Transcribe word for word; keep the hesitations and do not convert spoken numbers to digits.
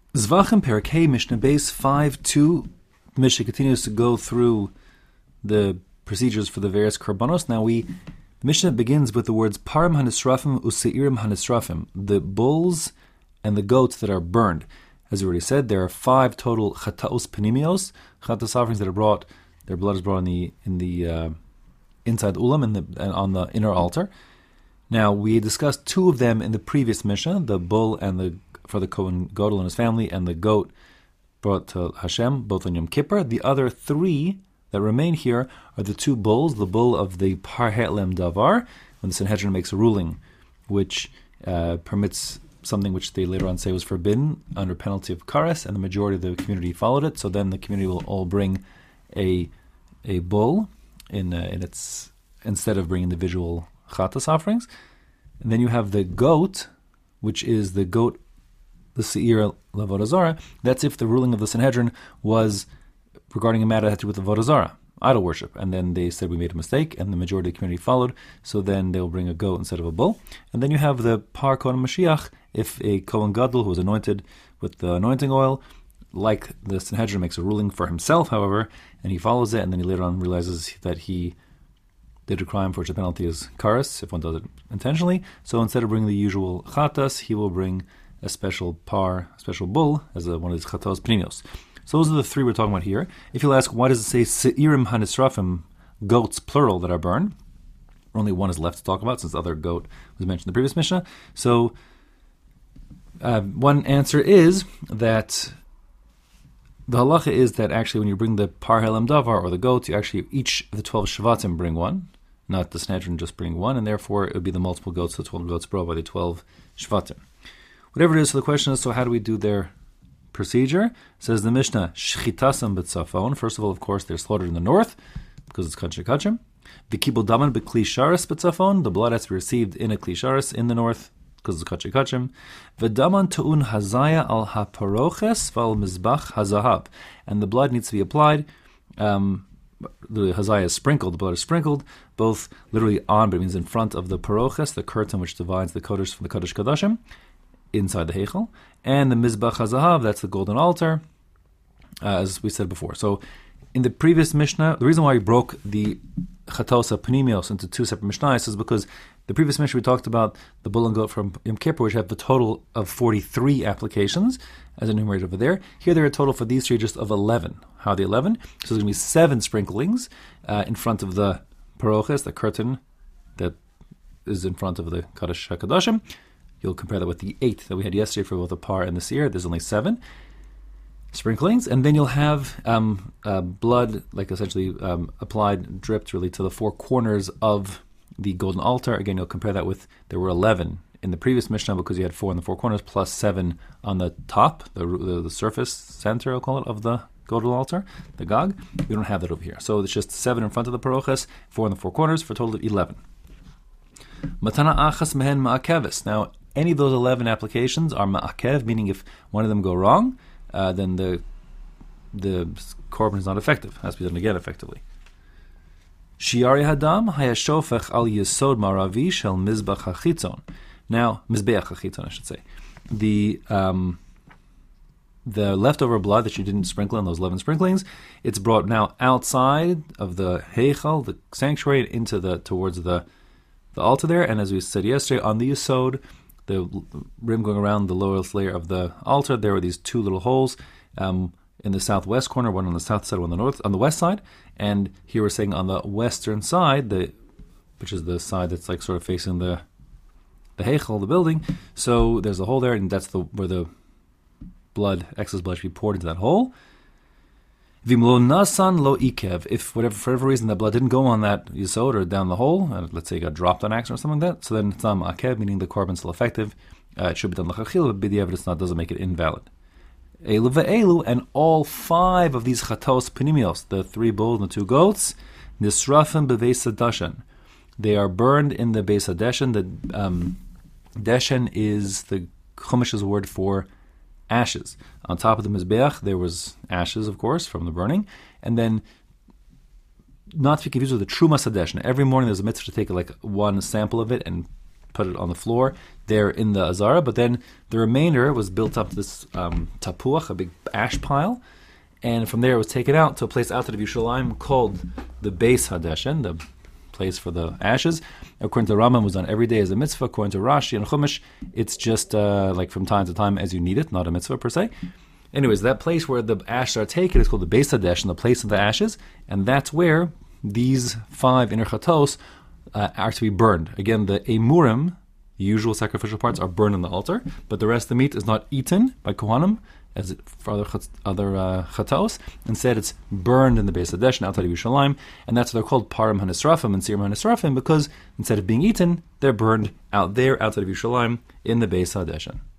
Zvachim Perkei Mishnah Base five two. The Mishnah continues to go through the procedures for the various korbanos. Now we, the Mishnah begins with the words Parim Hanisrafim Useirim Hanisrafim, the bulls and the goats that are burned. As we already said, there are five total chataos panimios, chatos offerings that are brought. Their blood is brought in the in the uh, inside ulam and the on the inner altar. Now we discussed two of them in the previous Mishnah: the bull and the for the Kohen Gadol and his family, and the goat brought to Hashem, both on Yom Kippur. The other three that remain here are the two bulls: the bull of the Par He'lem Davar, when the Sanhedrin makes a ruling which uh, permits something which they later on say was forbidden under penalty of kares, and the majority of the community followed it. So then the community will all bring a a bull in uh, in its instead of bringing individual chatas offerings. And then you have the goat, which is the goat, the seir l'avodah zarah. That's if the ruling of the Sanhedrin was regarding a matter that had to do with the avodah zarah, idol worship, and then they said we made a mistake, and the majority of the community followed. So then they'll bring a goat instead of a bull. And then you have the par Kohen Mashiach, if a Kohen Gadol who was anointed with the anointing oil, like the Sanhedrin makes a ruling for himself, however, and he follows it, and then he later on realizes that he did a crime for which the penalty is kares, if one does it intentionally. So instead of bringing the usual chatas, he will bring a special par, a special bull, as a, one of these chatos pnimios. So those are the three we're talking about here. If you'll ask, why does it say seirim hanisrafim, goats plural that are burned? Only one is left to talk about, since the other goat was mentioned in the previous Mishnah. So uh, one answer is that the halacha is that actually when you bring the par helam davar, or the goats, you actually, each of the twelve shvatim bring one, not the Sanhedrin just bring one, and therefore it would be the multiple goats, the twelve goats brought by the twelve shvatim. Whatever it is, so the question is, so how do we do their procedure? Says the Mishnah, shchitasam b'tzafon. First of all, of course, they're slaughtered in the north, because it's kachim kachim. V'kibul daman b'kli sharis b'tzafon. The blood has to be received in a kli sharis in the north, because it's kachim kachim. V'daman tu'un hazaya al haparoches val mizbach hazahav. And the blood needs to be applied. Um, the hazaya is sprinkled, the blood is sprinkled, both literally on, but it means in front of the paroches, the curtain which divides the kodesh from the kodesh kadashim, inside the heichal, and the mizbach hazahav, that's the golden altar, uh, as we said before. So in the previous Mishnah, the reason why we broke the chatosa panimios into two separate Mishnahs is because the previous Mishnah we talked about the bull and goat from Yom Kippur, which have a total of forty-three applications, as enumerated over there. Here there are a total for these three just of eleven. How are the eleven? So there's going to be seven sprinklings uh, in front of the paroches, the curtain that is in front of the Kodesh HaKadoshim. You'll compare that with the eight that we had yesterday for both the par and the seir. There's only seven sprinklings, and then you'll have um, uh, blood, like essentially um, applied, dripped really to the four corners of the golden altar. Again, you'll compare that with, there were eleven in the previous Mishnah because you had four in the four corners, plus seven on the top, the the, the surface center, I'll call it, of the golden altar, the Gog. We don't have that over here. So it's just seven in front of the paroches, four in the four corners, for a total of eleven. Matana achas mehen ma'akevis. Now, any of those eleven applications are ma'akev, meaning if one of them go wrong, uh, then the the korban is not effective. It has to be done again effectively. Shiari hadam hayashofech al yesod maravi shel mizbach hachitzon. Now, mizbeach hachitzon, I should say. The um, the leftover blood that you didn't sprinkle in those eleven sprinklings, it's brought now outside of the heichal, the sanctuary, into the towards the the altar there. And as we said yesterday, on the yesod, the rim going around the lowest layer of the altar, there were these two little holes um, in the southwest corner, one on the south side, one on the north, on the west side. And here we're saying on the western side, the which is the side that's like sort of facing the the heichal, the building. So there's a hole there, and that's the where the blood, excess blood, should be poured into that hole. Vimlo nasan lo ikev. If whatever for whatever reason that blood didn't go on that yesod or down the hole, uh, let's say it got dropped on accident or something like that, so then it's not akev, meaning the korban is still effective. Uh, it should be done l'chachil, but b'diavad it's not, doesn't make it invalid. Elu ve'elu, and all five of these chatos panimios, the three bulls and the two goats, nisrafim beveis dashan. They are burned in the beis hadeshen. The um, deshen is the Chumash's word for ashes. On top of the Mizbeach, there was ashes, of course, from the burning. And then, not to be confused with the Trumas HaDeshen. Every morning there's a mitzvah to take like one sample of it and put it on the floor there in the Azara, but then the remainder was built up to this um, tapuach, a big ash pile, and from there it was taken out to a place outside of Yerushalayim called the Beis Hadeshen, the place for the ashes. According to Rambam, was done every day as a mitzvah. According to Rashi and Chumash, it's just uh, like from time to time as you need it, not a mitzvah per se. Anyways, that place where the ashes are taken is called the Beis Hadeshen, the place of the ashes, and that's where these five inner chatos uh, are to be burned. Again, the emurim, the usual sacrificial parts, are burned on the altar, but the rest of the meat is not eaten by kohanim, as it, for other chat, other uh, chatos. Instead, it's burned in the Beis Hadeshen outside of Yerushalayim, and that's why they're called parim hanisrafim and sirim hanisrafim, because instead of being eaten, they're burned out there outside of Yerushalayim in the Beis Hadeshen.